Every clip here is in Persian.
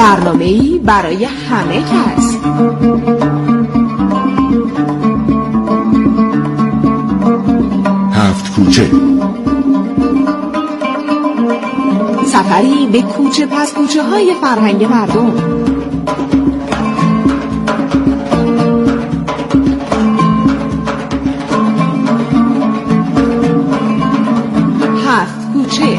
برنامه‌ای برای همه کس. هفت کوچه، سفری به کوچه پس کوچه های فرهنگ مردم. هفت کوچه.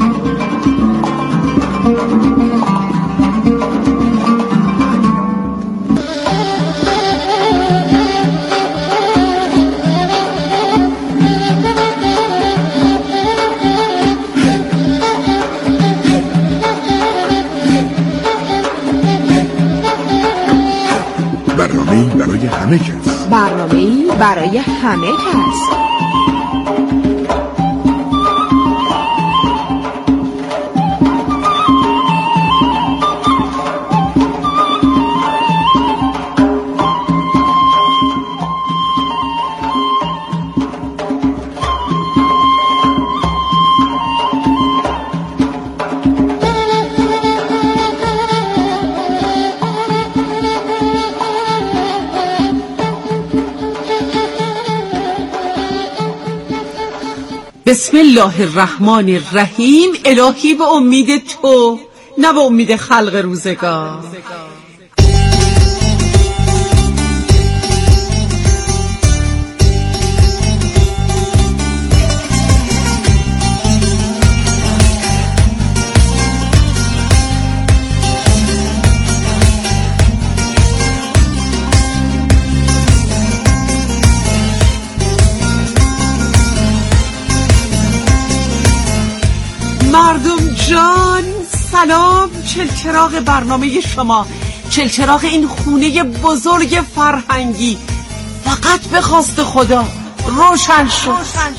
برنامه‌ای برای همه کس. برنامه‌ای برای همه کس. بسم الله الرحمن الرحیم. الهی به امید تو، نه به امید خلق روزگار. مردم جان سلام، چلچراغ برنامه شما، چلچراغ این خونه بزرگ فرهنگی فقط به خواست خدا روشن شد.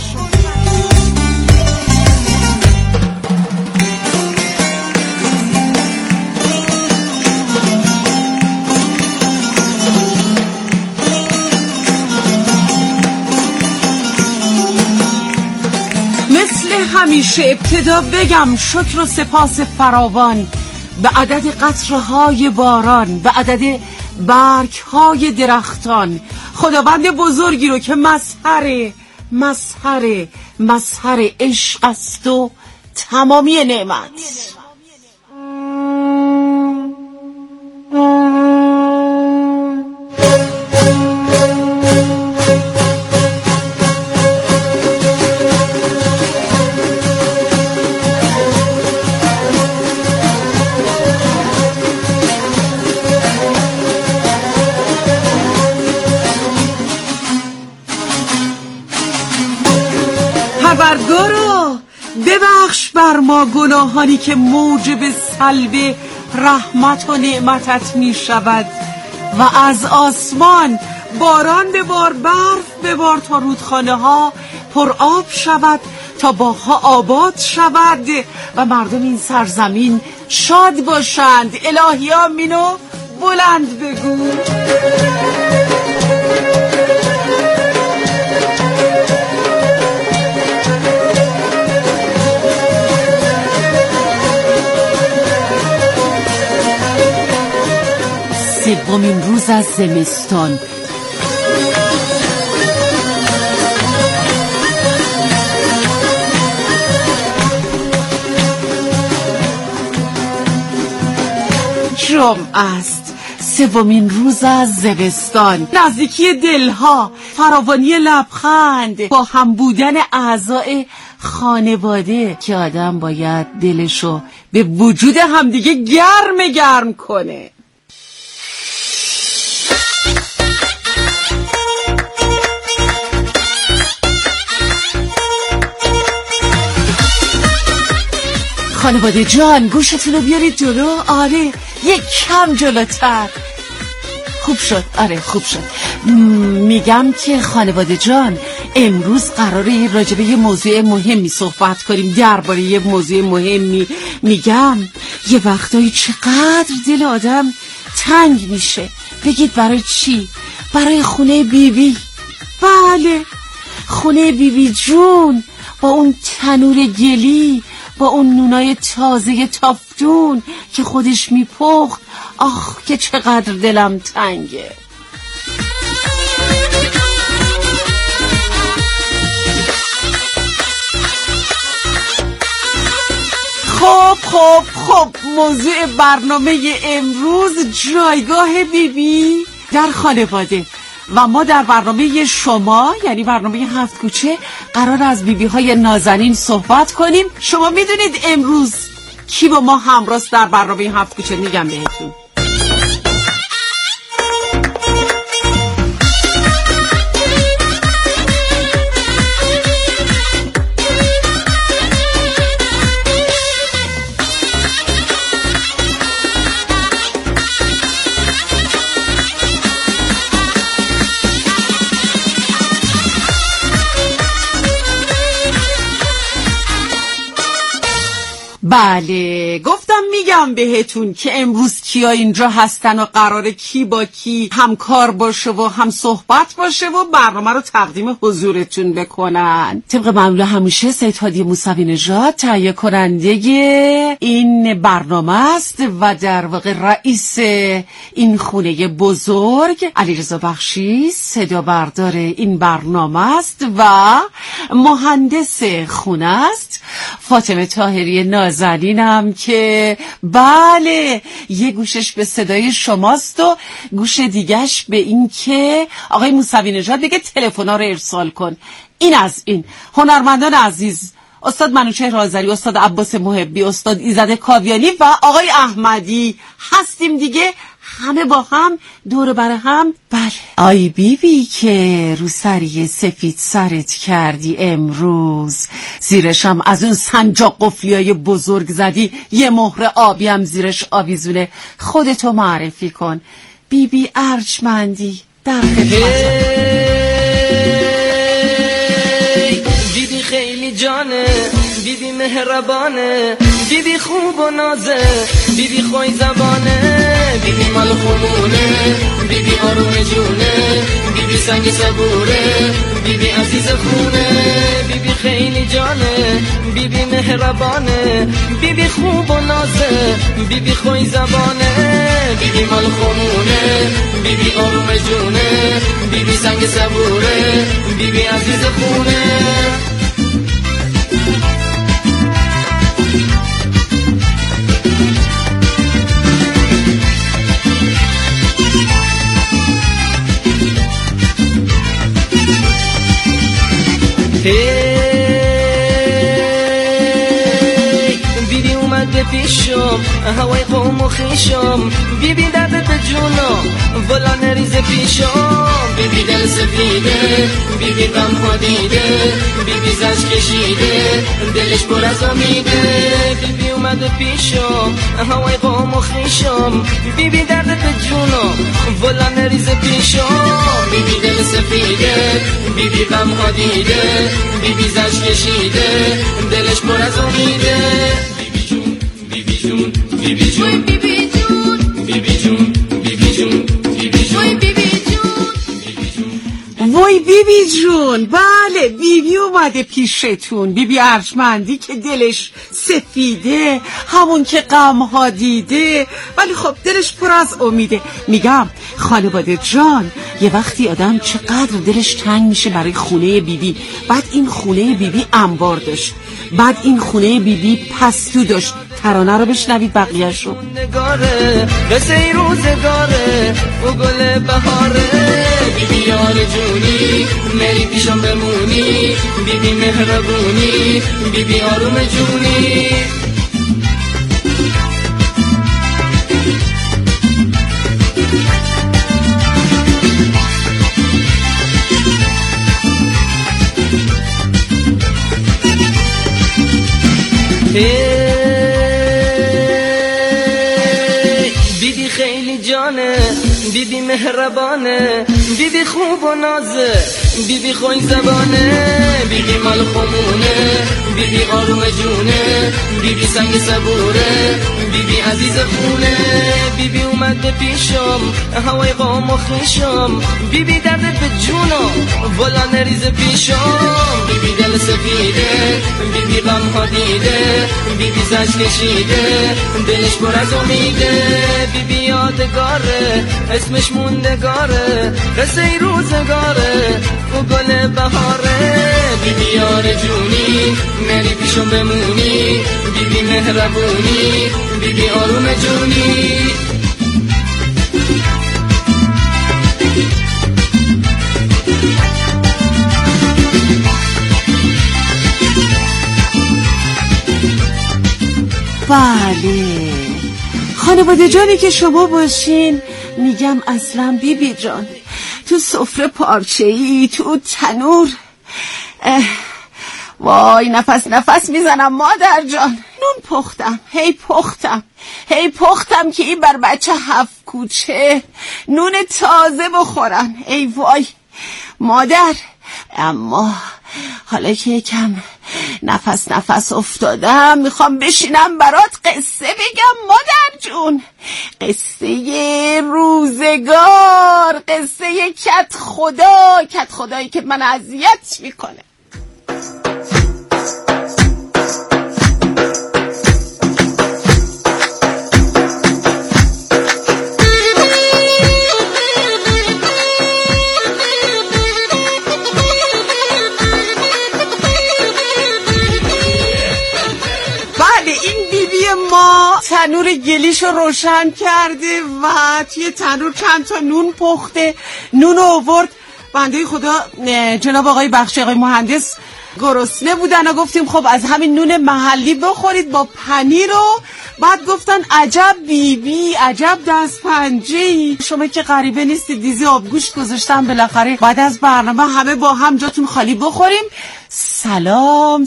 همیشه ابتدا بگم شکر و سپاس فراوان به عدد قطره‌های باران، به عدد برگ‌های درختان، خداوند بزرگی رو که مظهر عشق است و تمامی نعمت. پروردگارا ببخش بر ما گناهانی که موجب سلب رحمت و نعمتت می شود و از آسمان باران ببار، برف ببار تا رودخانه ها پر آب شود، تا باغها آباد شود و مردم این سرزمین شاد باشند. الهی آمین و بلند بگو. سومین روز از زمستان. جمعه است، سومین روز از زمستان. نزدیکی دلها، فراوانی لبخند، با هم بودن اعضای خانواده که آدم باید دلشو به وجود همدیگه گرم کنه. خانواده جان گوشتون رو بیارید جلو. آره یک کم جلوتر. خوب شد. آره خوب شد. میگم که خانواده جان امروز قراره راجع به یه موضوع مهمی صحبت کنیم، درباره یه موضوع مهمی. میگم یه وقتایی چقدر دل آدم تنگ میشه. بگید برای چی؟ برای خونه بیبی. بله خونه بیبی جون با اون تنور گلی، با اون نونای تازه تافتون که خودش میپخت. آخ که چقدر دلم تنگه. خب موضوع برنامه امروز جایگاه بیبی در خانواده و ما در برنامه شما یعنی برنامه 7 کوچه قرار از بیبی های نازنین صحبت کنیم. شما میدونید امروز کی با ما همراست در برنامه 7 کوچه؟ میگم بهتون. بله گفتم میگم بهتون که امروز کیا اینجا هستن و قراره کی با کی همکار باشه و هم صحبت باشه و برنامه رو تقدیم حضورتون بکنن. طبق معمول همیشه سید هادی موسوی نژاد تهیه کننده این برنامه است و در واقع رئیس این خونه بزرگ علیرضا بخشی صدا بردار این برنامه است و مهندس خونه است فاطمه طاهری نازنینم که بله یه گوشش به صدای شماست و گوش دیگش به این که آقای موسوی نژاد بگه تلفن‌ها رو ارسال کن. این از این هنرمندان عزیز، استاد منوچهر آذری، استاد عباس محبی، استاد ایزد کاویانی و آقای احمدی هستیم دیگه، همه با هم دور بر هم. بله آی بیبی که روسری سفید سرت کردی امروز، زیرشم از اون سنجاق قفلیای بزرگ زدی، یه مهر آبی هم زیرش آویزونه، خودتو معرفی کن. بیبی ارجمندی در خدمت. بیبی خیلی جانه، بیبی مهربانه، بیبی خوب و نازه، بیبی خوی زبانه، بیبی مال خمونه، بیبی آروم جونه، بیبی سنگ صبوره، بیبی عزیز خونه. بیبی خیلی جانه، بیبی مهربانه، بیبی خوب و نازه، بیبی خوی زبانه، بیبی مال خمونه، بیبی آروم جونه، بیبی سنگ صبوره، بیبی عزیز خونه. بیبی اومد به پیشم هوای قوم و خیشم، بیبی درد به جونم ولا نریزه پیشم. بیبی دل سفیده، بیبی غم ها دیده، بیبی زش کشیده، دلش پر از امیده. بیبی اومد پیشم هوای قوم و خیشم، بیبی درد به جونم ولا نریزه پیشم. بیبی دل سفیده، بیبی غم ها دیده، بیبی زش کشیده، دلش پر از امیده. بیبی جون، بیبی جون، بیبی جون، بیبی جون، بیبی جون، بیبی جون، بیبی جون، بیبی جون. وای بیبی جون، بله بیبی اومده پیشتون، بیبی ارجمندی که دلش سفیده، همون که غم‌ها دیده ولی خب دلش پر از امیده. میگم خانواده جان، یه وقتی آدم چقدر دلش تنگ میشه برای خونه بیبی. بعد این خونه بیبی انبار داشت، بعد این خونه بیبی پستو داشت. ترانه رو بشنوید بقیه‌شو. نگاره قصه روزگاره و گل بهاره، بیبی یار جونی مری پیشم بمونی، بیبی مهربونی، بیبی آروم جونی. بیبی خیلی جانه، بیبی مهربانه، بیبی خوب و نازه، بیبی خوی زبانه، بیبی مال خمونه، بیبی آروم جونه، بیبی سنگ صبوره، بیبی عزیز خونه، بیبی اومد به پیشم هوای قوم و خیشم، بیبی دردت به جونم والا نریزه پیشم، بیبی دل سفیده، بیبی غم ها دیده، بیبی زج کشیده دلش پر از امیده، بیبی یادگاره اسمش موندگاره، قصه ای روزگاره و گل بهاره، بیبی یار جونی نری پیشم بمونی، بیبی مهربونی، بیبی آروم جونی. بله خانواده جانی که شما باشین، میگم اصلا بیبی جان تو سفره پارچه‌ای تو تنور، وای نفس میزنم مادر جان، نون پختم هی پختم که این بر بچه 7 کوچه نون تازه بخورن، ای وای مادر. اما حالا که یکم نفس افتادم میخوام بشینم برات قصه بگم مادر جون، قصه روزگار، قصه کت خدایی که من اذیت میکنه. تنور گلیشو روشن کرده و توی تنور چند تا نون پخته، نون آورد. بنده خدا جناب آقای بخشی آقای مهندس گرسنه بودن و گفتیم خب از همین نون محلی بخورید با پنیر رو. بعد گفتن عجب بیبی، عجب دست پنجه‌ای، شما که غریبه نیستید، دیزی آبگوشت گذاشتم بالاخره بعد از برنامه همه با هم جاتون خالی بخوریم. سلام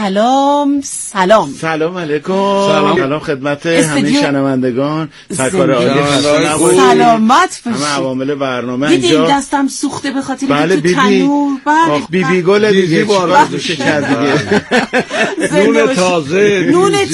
علیکم. سلام خدمت همه شنوندگان، سرکار عالی سلامت باشید. همه عوامل برنامه دیدی اینجا. این دستم سوخته به خاطر بله تو تنور. بله بیبی گل دیگه بارش کرد دیگه. نون تازه.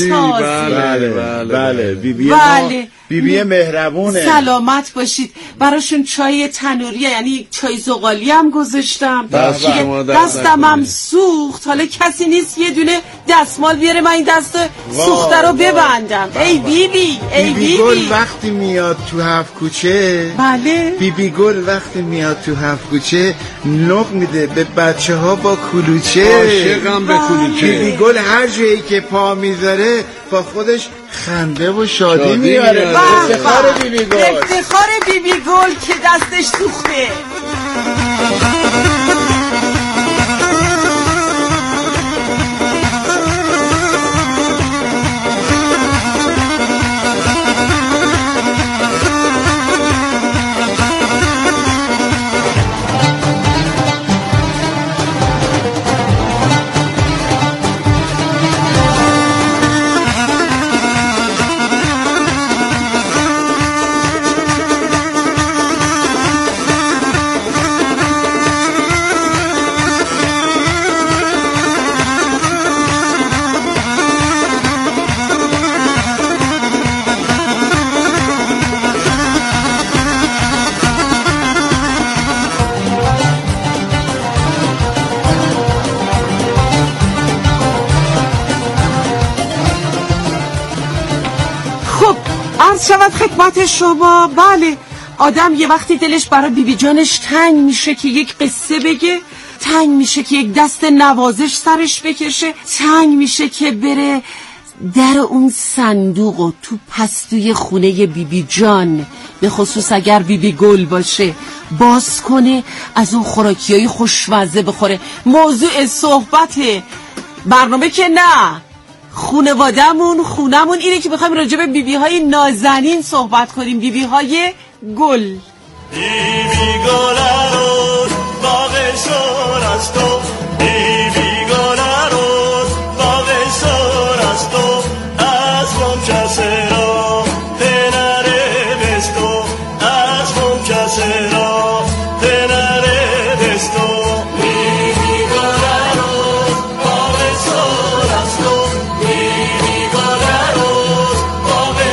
بله بیبی مهربونه. سلامت باشید. براشون چای تنوری یعنی چای زغالی هم گذاشتم. دستم هم سوخت. حالا کسی نیست یه دونه دستمال بیاره من این دست سوخته رو ببندم. ای بیبی گل وقتی میاد تو 7 کوچه، بله بیبی گل وقتی میاد تو 7 کوچه نق میده به بچه ها با کلوچه. عاشقم به کلوچه. بیبی گل هر جایی که پا میذاره با خودش خنده و شادی میاره. افتخار بیبی گل، افتخار بیبی گل که دستش سوخته. شود خدمت شما. بله آدم یه وقتی دلش برای بیبی جانش تنگ میشه که یک قصه بگه، تنگ میشه که یک دست نوازش سرش بکشه، تنگ میشه که بره در اون صندوق و تو پستوی خونه بیبی جان، به خصوص اگر بیبی گل باشه، باز کنه از اون خوراکیای خوشمزه بخوره. موضوع صحبت برنامه که نه، خونمون اینه که بخوایم راجع به بیبی های نازنین صحبت کنیم، بیبی های گل. بیبی گل روز باغ سر است و بیبی گل روز باغ سر است و از ممکسه را پنره بستو، از ممکسه را پنره بستو. بیبی گل روز باغ سر است و بیبی گل روز باغ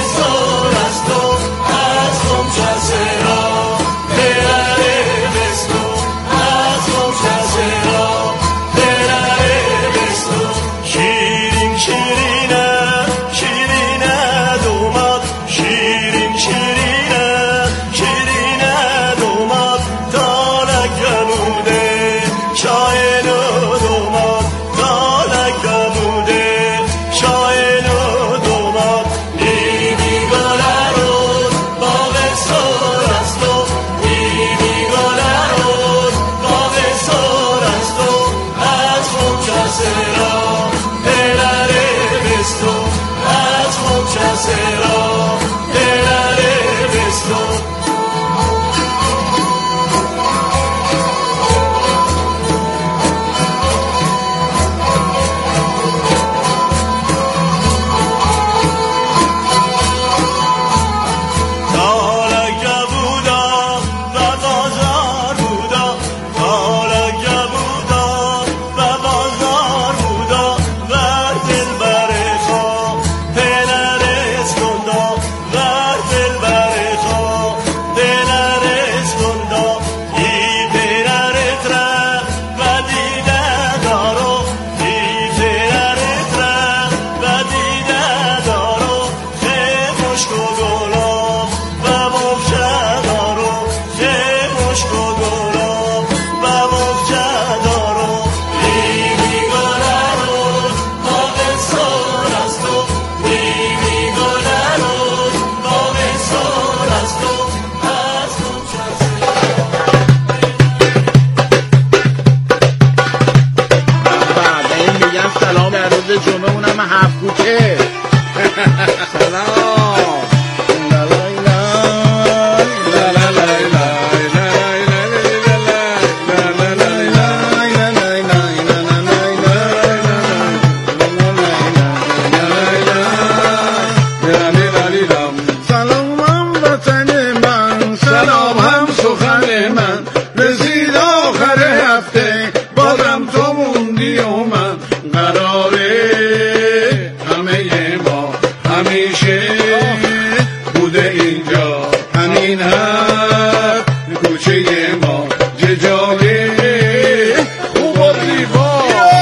من رسید آخر هفته بازم تو موندی و من قراره همه ما همیشه بوده اینجا همین هر کوچه ما جای خوب و زیبا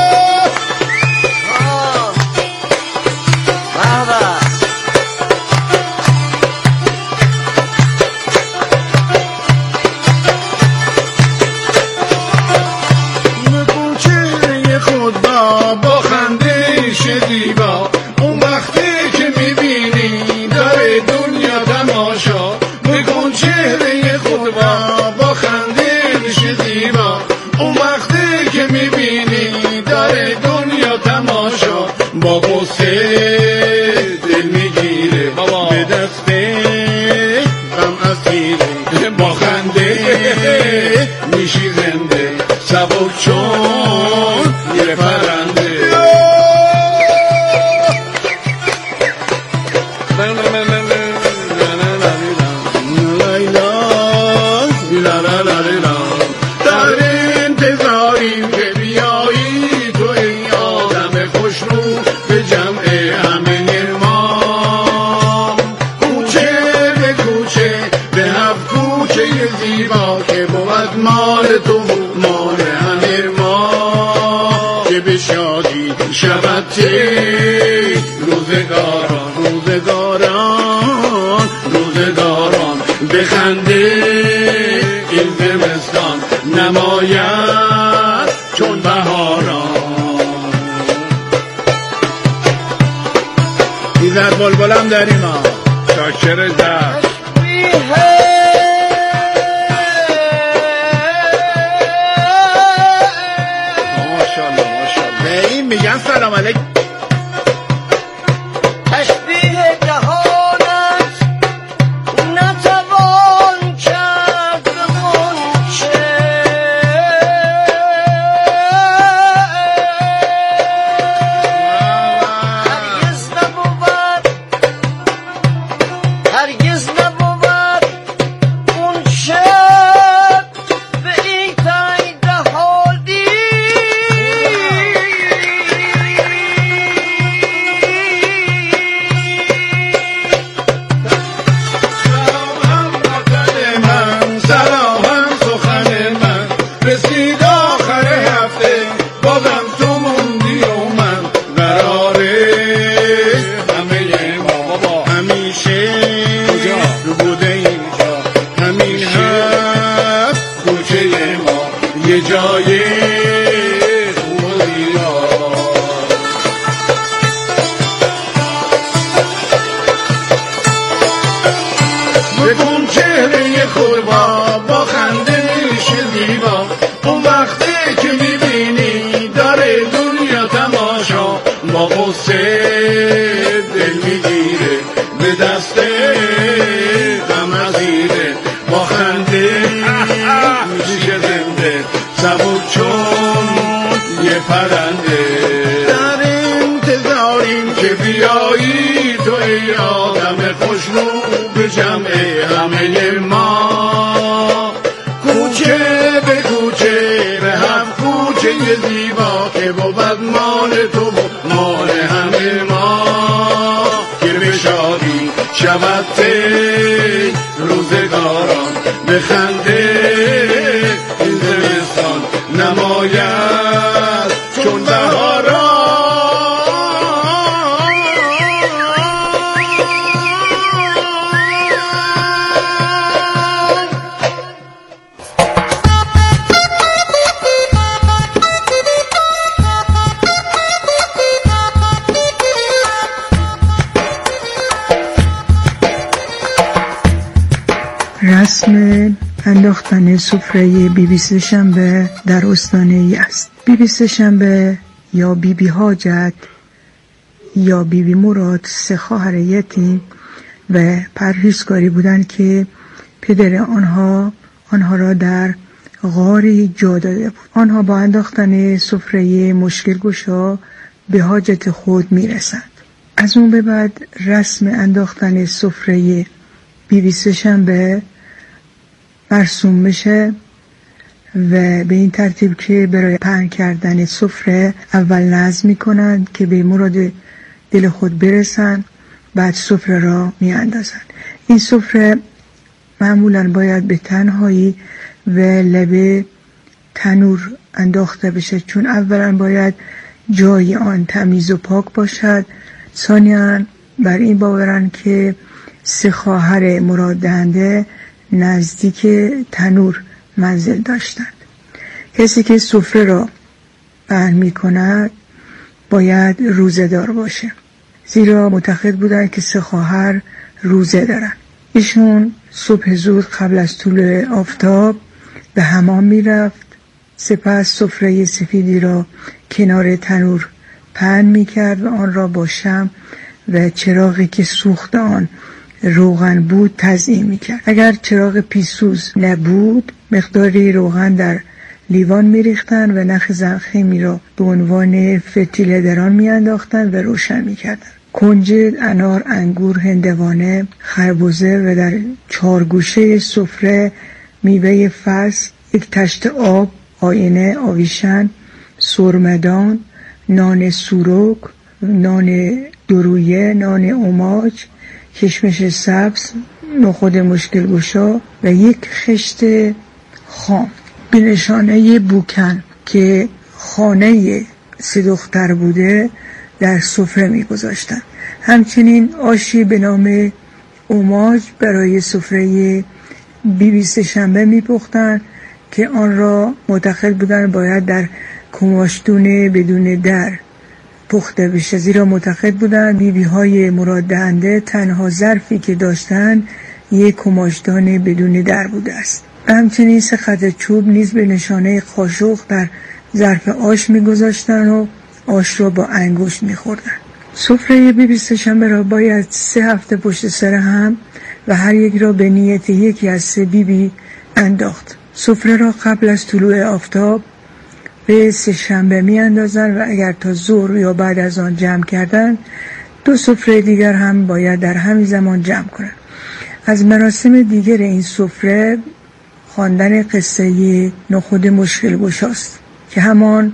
کوچه خود با خنده شدیبا اون وقتی که میبینی داره دنیا تماشا بکن چهره خود با خنده شدیبا اون وقتی که میبینی داره دنیا تماشا با قصه دل میگیره به دست غم اسیره با خنده میشی زنده سبک چون یه پرنده در انتظاریم که بیایی تو ای آدم خوشرو به جمع همه ما کوچه به کوچه به هفت کوچه زیبا که بود مال تو مال همه ما که به شادی شود روزگاران بخنده این زمستان نماید چون بهاران ایزد بلبلم داریم ها شاکر زد ماشاءالله به این میگن سلام علیک جای بکن چهره خود با خنده میشه زیبا اون وقتی که میبینی داره دنیا تماشا با قصه دل میگیره به دست غم اسیره با خنده میشه زنده سبک چون یه پرنده در انتظاریم که بیایی تو ای آدم خوشرو به جمع همه ما کوچه به کوچه به هم کوچه زیبا که بود مال تو مال همه ما که به شادی شود روزگاران به خنده این زمستان نماید چون بهاران رسم انداختن سفره بیبی سه‌شنبه در استان یزد. بیبی سه‌شنبه یا بیبی حاجت یا بیبی مراد سه خواهر یتیم و پرهیزکاری بودند که پدر آنها را در غاری جا داده بود. آنها با انداختن سفره مشکل گشا به حاجت خود میرسند. از اون به بعد رسم انداختن سفره بیبی سه‌شنبه مرسوم بشه و به این ترتیب که برای پهن کردن سفره اول نظم میکنند که به مراد دل خود برسن، بعد سفره را میاندازند. این سفره معمولا باید به تنهایی و لب تنور انداخته بشه، چون اولا باید جای آن تمیز و پاک باشد، ثانیاً بر این باورن که 3 خواهر مراد دهنده نزدیک تنور منزل داشتند. کسی که سفره را پهن می کند باید روزه دار باشه، زیرا معتقد بودند که 3 خواهر روزه دارن. ایشون صبح زود قبل از طلوع آفتاب به حمام می رفت، سپس سفره سفیدی را کنار تنور پهن می کرد و آن را با شمع و چراغی که سوخت آن روغن بود تزیین می کرد. اگر چراغ پیسوز نبود مقداری روغن در لیوان می ریختن و نخ زخیمی را به عنوان فتیله در آن می انداختن و روشن می کردن. کنجد، انار، انگور، هندوانه، خربزه و در 4 گوشه سفره میوه فصل، 1 تشت آب، آینه، آویشن، سرمدان، نان سوروک، نان درویه، نان اوماج، کشمش سبز، نخود مشکل گشا و 1 خشت خام. به نشانه بوکن که خانه 3 دختر بوده در سفره می گذاشتن. همچنین آشی به نام اوماج برای سفره بیبی سه‌شنبه می پختن که آن را معتقد بودن باید در کماشدون بدون در پخته بشه، زیرا معتقد بودن بیبی های مراد دهنده تنها ظرفی که داشتن 1 کماشدان بدون در بوده است. همچنین 3 خط چوب نیز به نشانه قاشق در ظرف آش می گذاشتن و آش را با انگشت می خوردن. سفره بیبی سه‌شنبه را باید 3 هفته پشت سر هم و هر یک را به نیت یکی از 3 بیبی انداخت. سفره را قبل از طلوع آفتاب به سه‌شنبه می اندازن و اگر تا ظهر یا بعد از آن جمع کردن 2 سفره دیگر هم باید در همین زمان جمع کنند. از مراسم دیگر این سفره خواندن قصه نخود مشکل گشاست که همان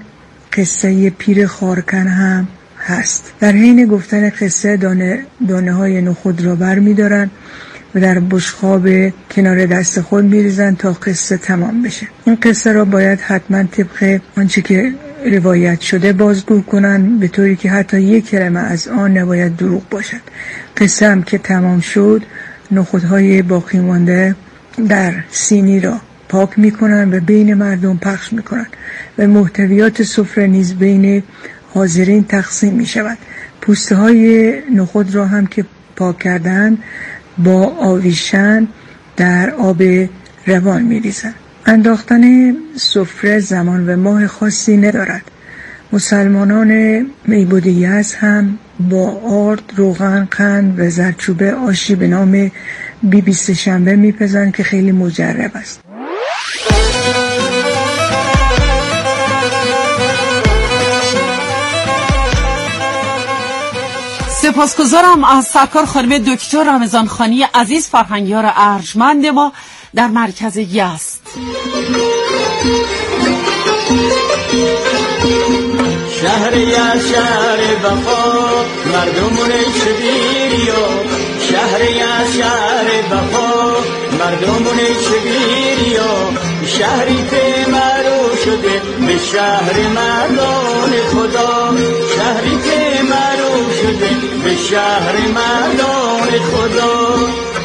قصه پیر خارکن هم هست. در حین گفتن قصه دانه های نخود را بر می دارن و در بشقاب کنار دست خود می ریزن تا قصه تمام بشه. این قصه را باید حتما طبق آنچه که روایت شده بازگو کنن، به طوری که حتی 1 کلمه از آن نباید دروغ باشد. قصه هم که تمام شد نخودهای باقی مانده در سینی را پاک میکنن و بین مردم پخش میکنن و محتویات سفره نیز بین حاضرین تقسیم میشود. پوسته های نخود را هم که پاک کردن با آویشن در آب روان میریزن. انداختن سفره زمان و ماه خاصی ندارد. مسلمانان میبود یزد هم با آرد، روغن، قند و زردچوبه آشی به نام بیبی سه‌شنبه میپزن که خیلی مجرب است. سپاسگزارم از سرکار خانم دکتر رمضان خانی عزیز، فرهنگیار ارجمند ما در مرکز یزد. شهر یزد شهر وفا مردمون شبیریا، شهر یزد شهر وفا مردمون شبیریا، شهری که معروف شده به شهر مردان خدا، شهری که معروف شده به شهر مردان خدا.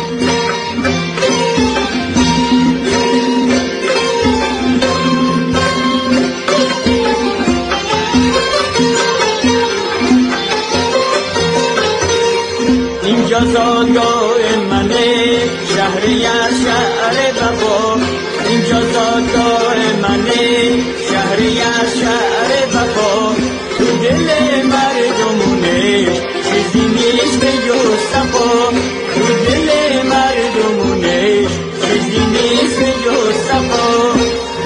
اینجا زادگاه منه، شهر یزد شهر وفا، اینجا زادگاه منه، شهر یزد شهر وفا، تو دل مردمونه چیزی نیست به جز صفا، تو دل مردمونه چیزی نیست به جز صفا.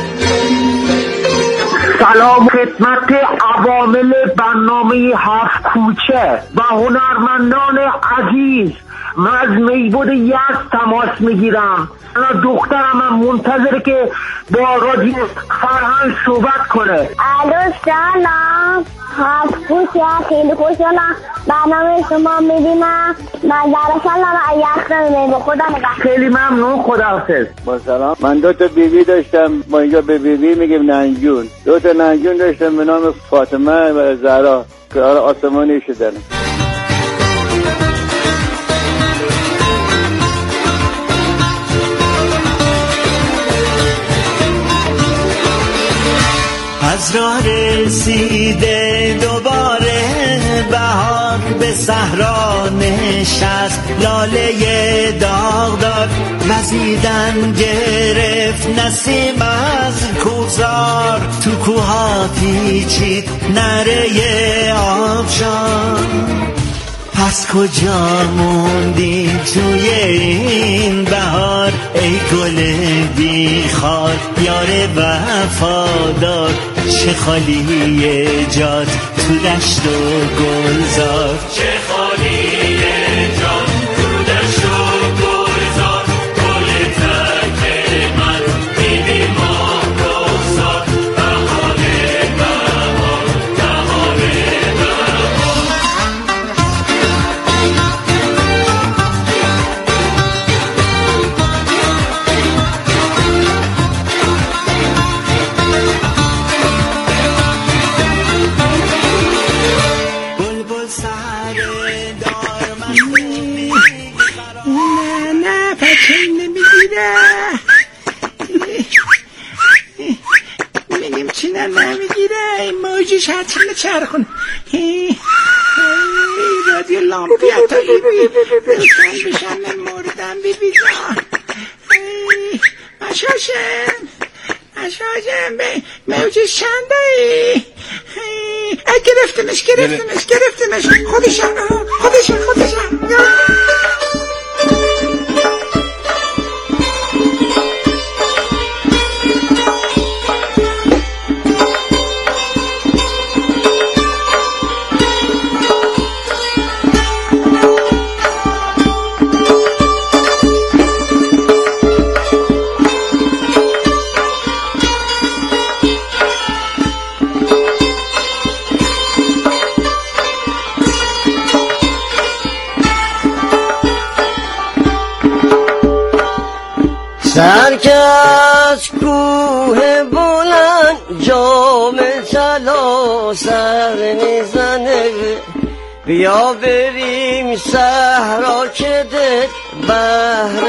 سلام خدمت عوامل برنامه 7 کوچه و هنرمندان عزیز من از میبود یزد تماس میگیرم. انا دخترم هم منتظره که با رادیو فرهنگ صحبت کنه. الو سلام، هستم خیلی خوشحالم برنامه شما میبینم. من در سلام ایاختم به خدا نگه. خیلی ممنون، خداحافظ. با سلام. من 2 تا بیبی داشتم، ما اینجا به بیبی میگیم ننجون. 2 تا ننجون داشتم به نام فاطمه و زهرا که آسمانی شدن. از راه رسیده دوباره بهار به صحرا نشست، لاله داغدار وزیدن گرفت نسیم از کوهسار، تو کوها پیچید نره آبشار. پس کجا موندی توی این بهار ای گل بیخار، یار وفادار چه خالیه جات تو دشت و گلزار، چه خالیه جات تو دشت و گلزار. گل تک من بیبی ماه رخسار، بهار بهار بهار بهار. نه بچه نمیگیره. میگیم چی نمیگیره. این موجش هرچی نچرخونه. رادیو لامپی حتی بیبی بلکن بشن موردم بیبی جان. مشاشم موجش چنده ای؟ گرفتمش خودشم. سر که از کوه بلند جام طلا سر میزنه، بیا بریم صحرا که دل بهر